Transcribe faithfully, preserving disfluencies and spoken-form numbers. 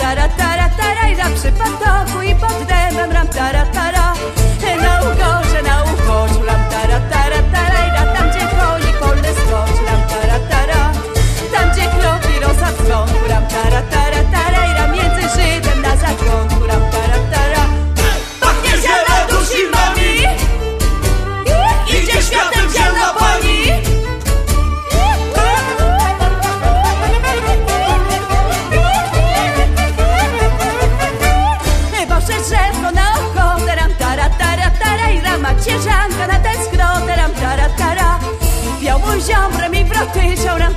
tara, tara, tara, i na przy potoku i pod dębem ram, tara, tara. Na ugorze, na uboczu ram, tara, tara, tara, i na tam, gdzie koni polne skoczy ram, tara, tara. Tam, gdzie kropi rosa w skątku ram, tara, tara, tara, i ram między Żydem na zakrątku ram, tara, tara. Pachnie zielna dusi mami, idzie światem zielna pani. Boże drzewko na ochotę ram, tara, tara, tara, i rama cieżanka na tęsknotę ram, tara, tara. Białą ziombrem i wrotyczą ram,